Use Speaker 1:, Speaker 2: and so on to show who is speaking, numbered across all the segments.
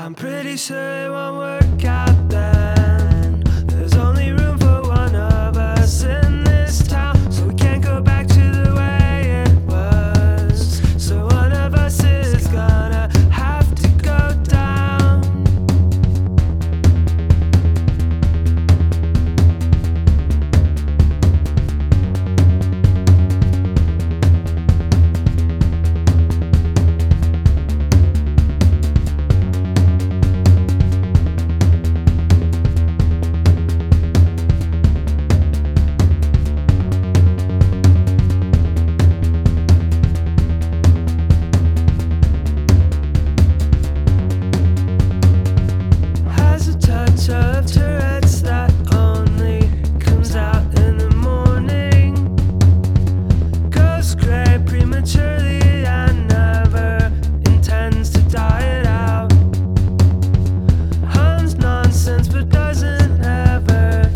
Speaker 1: I'm pretty sure it won't work out then. There's only room for one of us in this town, so we can't go back to the way it was. So one of us is gonna have to go down. Of Tourette's that only comes out in the morning. Goes grey prematurely and never intends to die it out. Hums nonsense but doesn't ever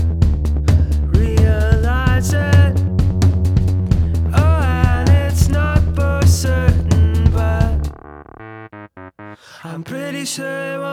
Speaker 1: realize it. Oh, and it's not for certain, but I'm pretty sure it won't